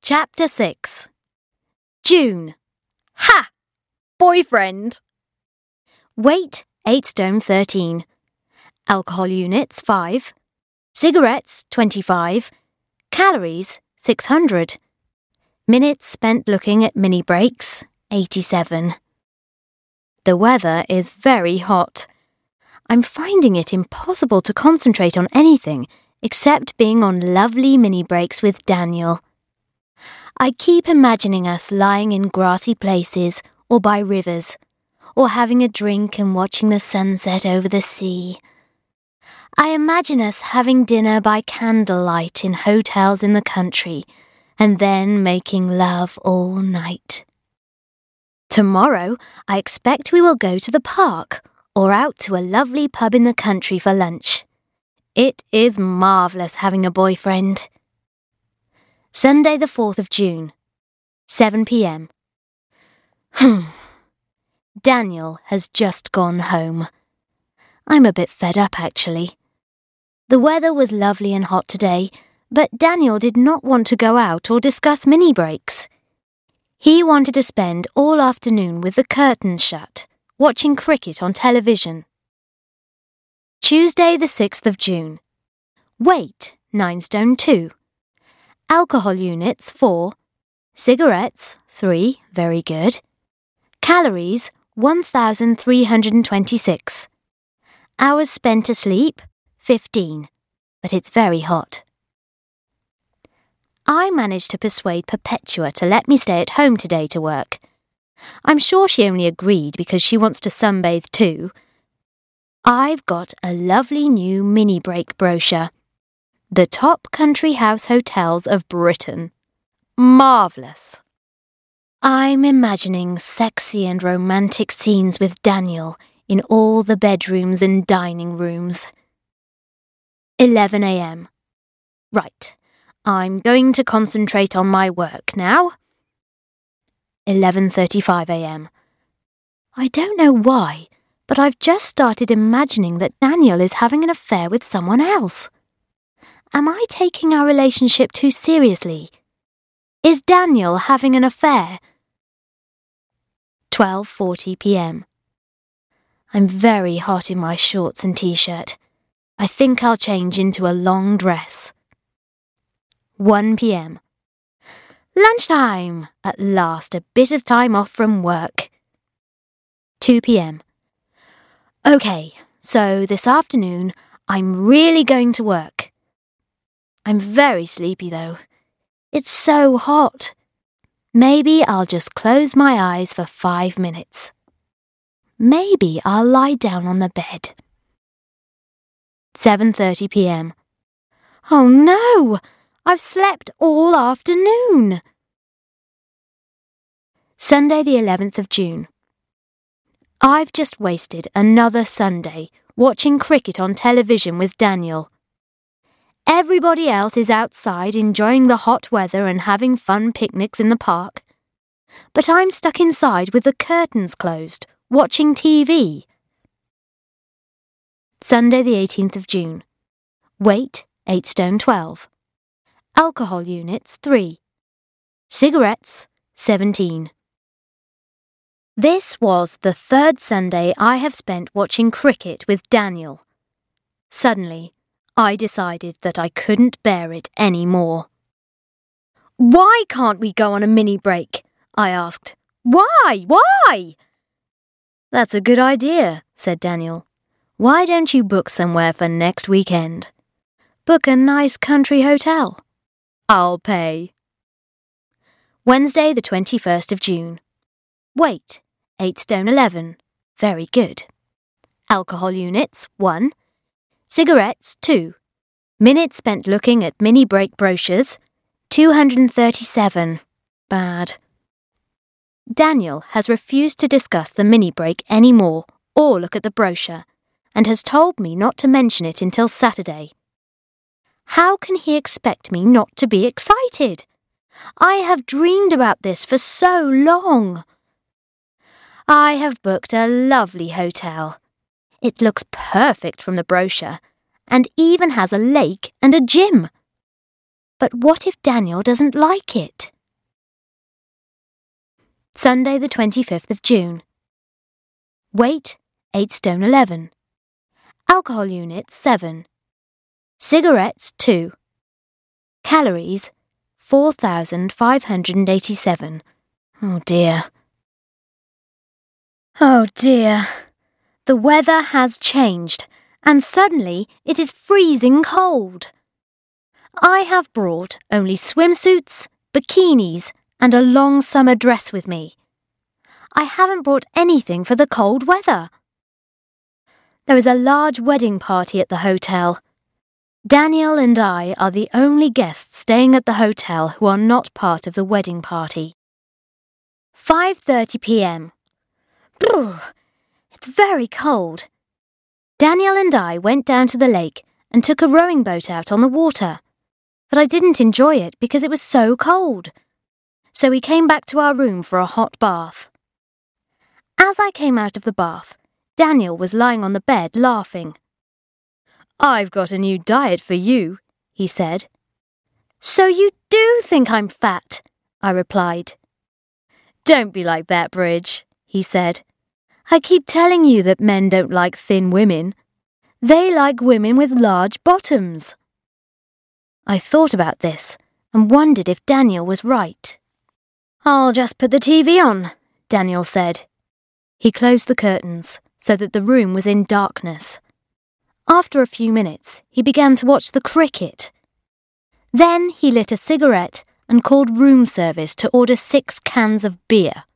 Chapter 6. June. Ha! Boyfriend. Weight 8 stone 13. Alcohol units 5. Cigarettes 25. Calories 600. Minutes spent looking at mini breaks 87. The weather is very hot. I'm finding it impossible to concentrate on anything except being on lovely mini breaks with Daniel. I keep imagining us lying in grassy places or by rivers, or having a drink and watching the sunset over the sea. I imagine us having dinner by candlelight in hotels in the country, and then making love all night. Tomorrow, I expect we will go to the park, or out to a lovely pub in the country for lunch. It is marvellous having a boyfriend. Sunday the 4th of June, 7 p.m. Daniel has just gone home. I'm a bit fed up, actually. The weather was lovely and hot today, but Daniel did not want to go out or discuss mini breaks. He wanted to spend all afternoon with the curtains shut, watching cricket on television. Tuesday the 6th of June. Weight 9 stone 2. Alcohol units 4. Cigarettes 3, very good. Calories 1,326. Hours spent asleep 15, but it's very hot. I managed to persuade Perpetua to let me stay at home today to work. I'm sure she only agreed because she wants to sunbathe too. I've got a lovely new mini break brochure. The top country house hotels of Britain. Marvellous. I'm imagining sexy and romantic scenes with Daniel in all the bedrooms and dining rooms. 11 a.m. Right, I'm going to concentrate on my work now. 11:35 a.m. I don't know why, but I've just started imagining that Daniel is having an affair with someone else. Am I taking our relationship too seriously? Is Daniel having an affair? 12:40 p.m. I'm very hot in my shorts and t-shirt. I think I'll change into a long dress. 1 p.m. Lunchtime! At last, a bit of time off from work. 2 p.m. OK, so this afternoon, I'm really going to work. I'm very sleepy, though. It's so hot. Maybe I'll just close my eyes for 5 minutes. Maybe I'll lie down on the bed. 7:30 p.m. Oh no! I've slept all afternoon. Sunday the 11th of June. I've just wasted another Sunday watching cricket on television with Daniel. Everybody else is outside enjoying the hot weather and having fun picnics in the park. But I'm stuck inside with the curtains closed, watching TV. Sunday the 18th of June. Weight 8 stone 12. Alcohol units 3. Cigarettes 17. This was the third Sunday I have spent watching cricket with Daniel. Suddenly, I decided that I couldn't bear it any more. Why can't we go on a mini break? I asked. Why? That's a good idea, said Daniel. Why don't you book somewhere for next weekend? Book a nice country hotel. I'll pay. Wednesday the 21st of June. Weight 8 stone 11. Very good. Alcohol units 1. Cigarettes 2. Minutes spent looking at mini break brochures 237. Bad. Daniel has refused to discuss the mini break anymore or look at the brochure, and has told me not to mention it until Saturday. How can he expect me not to be excited? I have dreamed about this for so long. I have booked a lovely hotel. It looks perfect from the brochure, and even has a lake and a gym. But what if Daniel doesn't like it? Sunday the 25th of June. Weight 8 stone 11. Alcohol units 7. Cigarettes 2. Calories 4,587. Oh dear. Oh dear. The weather has changed, and suddenly it is freezing cold. I have brought only swimsuits, bikinis, and a long summer dress with me. I haven't brought anything for the cold weather. There is a large wedding party at the hotel. Daniel and I are the only guests staying at the hotel who are not part of the wedding party. 5:30 p.m. It's very cold. Daniel and I went down to the lake and took a rowing boat out on the water, but I didn't enjoy it because it was so cold. So we came back to our room for a hot bath. As I came out of the bath, Daniel was lying on the bed laughing. "I've got a new diet for you," he said. "So you do think I'm fat?" I replied. "Don't be like that, Bridge," he said. "I keep telling you that men don't like thin women. They like women with large bottoms." I thought about this and wondered if Daniel was right. "I'll just put the TV on," Daniel said. He closed the curtains so that the room was in darkness. After a few minutes, he began to watch the cricket. Then he lit a cigarette and called room service to order 6 cans of beer.